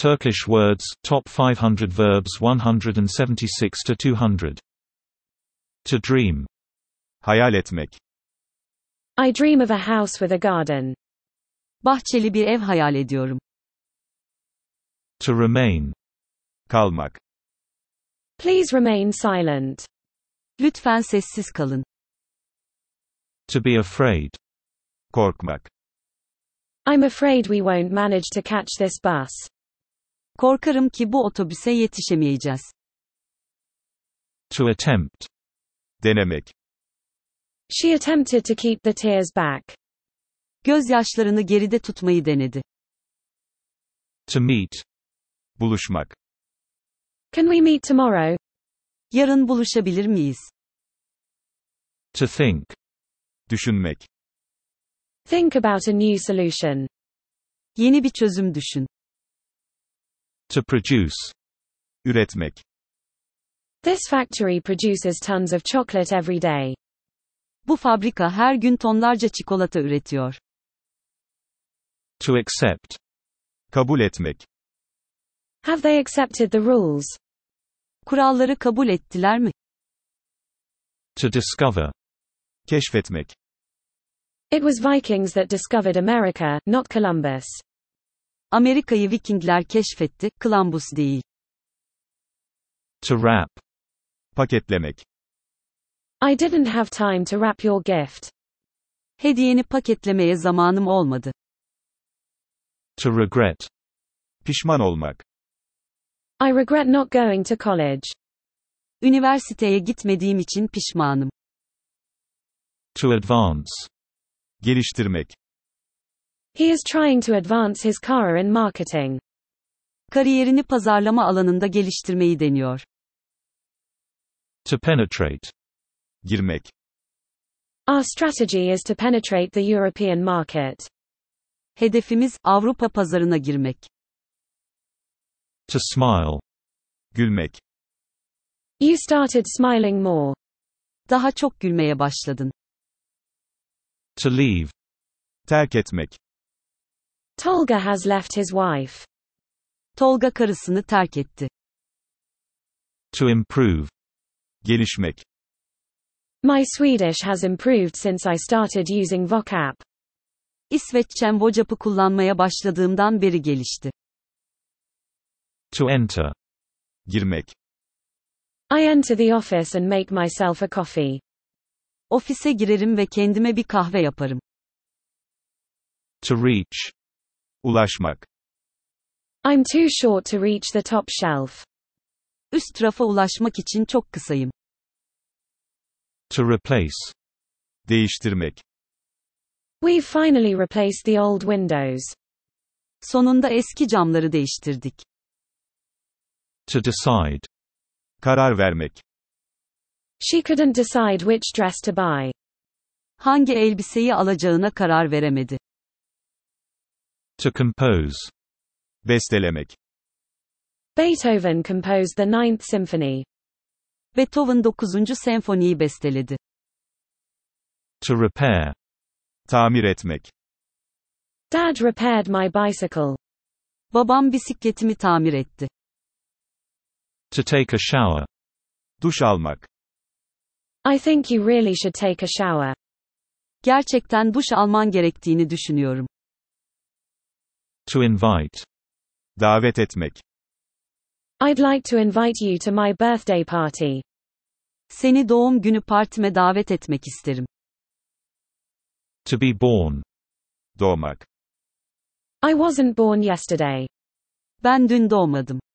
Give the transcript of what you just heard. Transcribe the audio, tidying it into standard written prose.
Turkish words, top 500 verbs 176 to 200. To dream. Hayal etmek. I dream of a house with a garden. Bahçeli bir ev hayal ediyorum. To remain. Kalmak. Please remain silent. Lütfen sessiz kalın. To be afraid. Korkmak. I'm afraid we won't manage to catch this bus. Korkarım ki bu otobüse yetişemeyeceğiz. To attempt. Denemek. She attempted to keep the tears back. Gözyaşlarını geride tutmayı denedi. To meet. Buluşmak. Can we meet tomorrow? Yarın buluşabilir miyiz? To think. Düşünmek. Think about a new solution. Yeni bir çözüm düşün. To produce. Üretmek. This factory produces tons of chocolate every day. Bu fabrika her gün tonlarca çikolata üretiyor. To accept. Kabul etmek. Have they accepted the rules? Kuralları kabul ettiler mi? To discover. Keşfetmek. It was Vikings that discovered America, not Columbus. Amerika'yı Vikingler keşfetti, Columbus değil. To wrap. Paketlemek. I didn't have time to wrap your gift. Hediyeni paketlemeye zamanım olmadı. To regret. Pişman olmak. I regret not going to college. Üniversiteye gitmediğim için pişmanım. To advance. Geliştirmek. He is trying to advance his career in marketing. Kariyerini pazarlama alanında geliştirmeyi deniyor. To penetrate. Girmek. Our strategy is to penetrate the European market. Hedefimiz, Avrupa pazarına girmek. To smile. Gülmek. You started smiling more. Daha çok gülmeye başladın. To leave. Terk etmek. Tolga has left his wife. Tolga karısını terk etti. To improve. Gelişmek. My Swedish has improved since I started using vocab. İsveççem Vocap'ı kullanmaya başladığımdan beri gelişti. To enter. Girmek. I enter the office and make myself a coffee. Ofise girerim ve kendime bir kahve yaparım. To reach. Ulaşmak. I'm too short to reach the top shelf. Üst rafa ulaşmak için çok kısayım. To replace. Değiştirmek. We've finally replaced the old windows. Sonunda eski camları değiştirdik. To decide. Karar vermek. She couldn't decide which dress to buy. Hangi elbiseyi alacağına karar veremedi. To compose. Bestelemek. Beethoven composed the Ninth Symphony. Beethoven 9. senfoniyi besteledi. To repair. Tamir etmek. Dad repaired my bicycle. Babam bisikletimi tamir etti. To take a shower. Duş almak. I think you really should take a shower. Gerçekten duş alman gerektiğini düşünüyorum. To invite. Davet etmek. I'd like to invite you to my birthday party. Seni doğum günü partime davet etmek isterim. To be born. Doğmak. I wasn't born yesterday. Ben dün doğmadım.